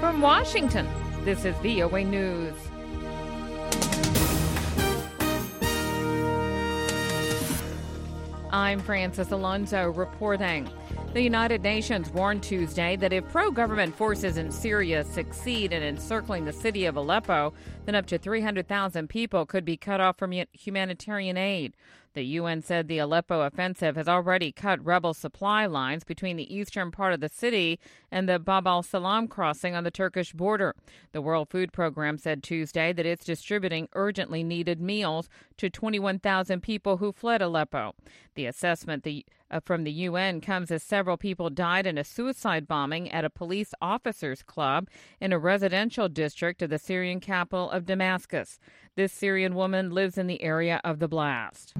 From Washington, this is VOA News. I'm Francis Alonso reporting. The United Nations warned Tuesday that if pro-government forces in Syria succeed in encircling the city of Aleppo, then up to 300,000 people could be cut off from humanitarian aid. The UN said the Aleppo offensive has already cut rebel supply lines between the eastern part of the city and the Bab al-Salam crossing on the Turkish border. The World Food Program said Tuesday that it's distributing urgently needed meals to 21,000 people who fled Aleppo. The assessment from the UN comes as several people died in a suicide bombing at a police officers' club in a residential district of the Syrian capital of Damascus. This Syrian woman lives in the area of the blast.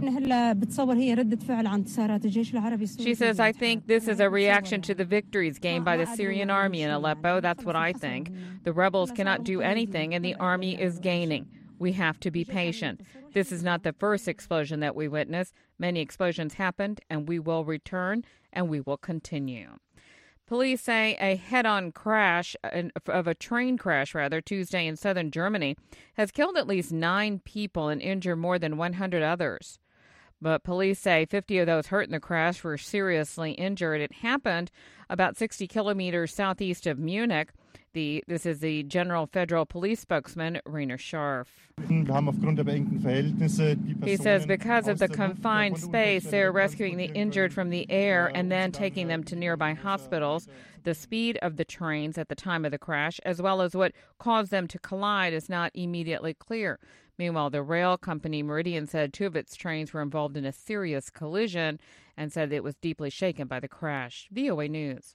She says, I think this is a reaction to the victories gained by the Syrian army in Aleppo. That's what I think. The rebels cannot do anything and the army is gaining. We have to be patient. This is not the first explosion that we witnessed. Many explosions happened, and we will return, and we will continue. Police say a head-on crash of a train crash, Tuesday in southern Germany has killed at least 9 people and injured more than 100 others. But police say 50 of those hurt in the crash were seriously injured. It happened about 60 kilometers southeast of Munich. This is the General Federal Police spokesman, Rainer Scharf. He says because of the confined space, they're rescuing the injured from the air and then taking them to nearby hospitals. The speed of the trains at the time of the crash, as well as what caused them to collide, is not immediately clear. Meanwhile, the rail company Meridian said 2 of its trains were involved in a serious collision and said it was deeply shaken by the crash. VOA News.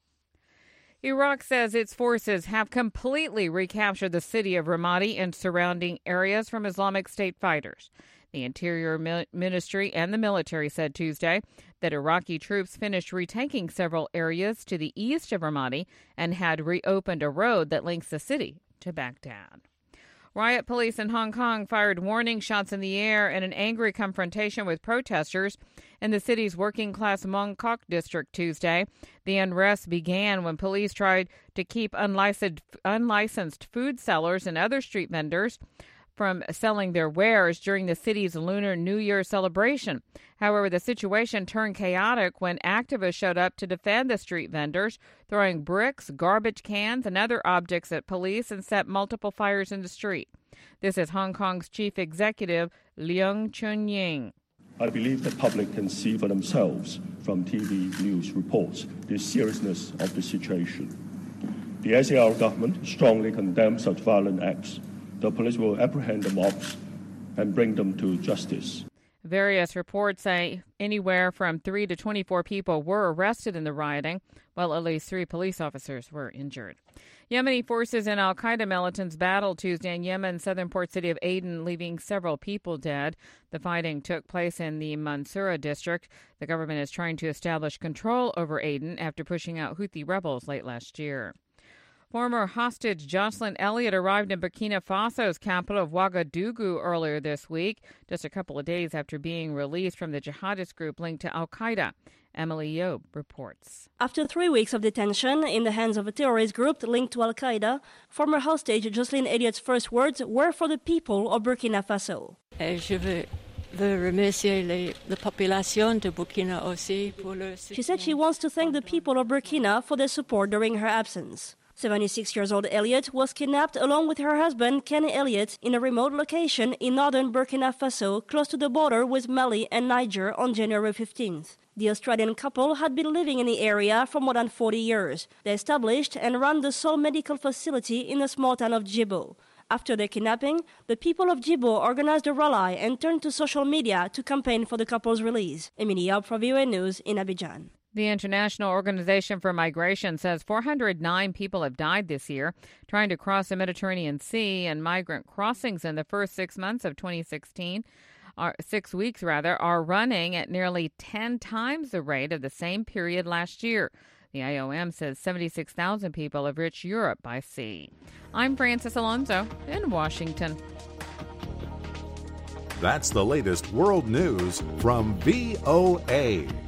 Iraq says its forces have completely recaptured the city of Ramadi and surrounding areas from Islamic State fighters. The Interior Ministry and the military said Tuesday that Iraqi troops finished retaking several areas to the east of Ramadi and had reopened a road that links the city to Baghdad. Riot police in Hong Kong fired warning shots in the air in an angry confrontation with protesters in the city's working-class Mong Kok district Tuesday. The unrest began when police tried to keep unlicensed food sellers and other street vendors from selling their wares during the city's Lunar New Year celebration. However, the situation turned chaotic when activists showed up to defend the street vendors, throwing bricks, garbage cans, and other objects at police and set multiple fires in the street. This is Hong Kong's chief executive, Leung Chun-ying. I believe the public can see for themselves from TV news reports the seriousness of the situation. The SAR government strongly condemns such violent acts. The police will apprehend the mobs and bring them to justice. Various reports say anywhere from 3 to 24 people were arrested in the rioting, while at least 3 police officers were injured. Yemeni forces and al-Qaeda militants battled Tuesday in Yemen's southern port city of Aden, leaving several people dead. The fighting took place in the Mansoura district. The government is trying to establish control over Aden after pushing out Houthi rebels late last year. Former hostage Jocelyn Elliott arrived in Burkina Faso's capital of Ouagadougou earlier this week, just a couple of days after being released from the jihadist group linked to al-Qaeda. Emily Yob reports. After 3 weeks of detention in the hands of a terrorist group linked to al-Qaeda, former hostage Jocelyn Elliott's first words were for the people of Burkina Faso. She said she wants to thank the people of Burkina for their support during her absence. 76-year-old Elliott was kidnapped along with her husband, Kenny Elliott, in a remote location in northern Burkina Faso, close to the border with Mali and Niger on January 15th. The Australian couple had been living in the area for more than 40 years. They established and ran the sole medical facility in the small town of Djibo. After their kidnapping, the people of Djibo organized a rally and turned to social media to campaign for the couple's release. Emily Yab for VOA News in Abidjan. The International Organization for Migration says 409 people have died this year trying to cross the Mediterranean Sea, and migrant crossings in the first 6 months of 2016, 6 weeks rather, are running at nearly 10 times the rate of the same period last year. The IOM says 76,000 people have reached Europe by sea. I'm Francis Alonso in Washington. That's the latest world news from VOA.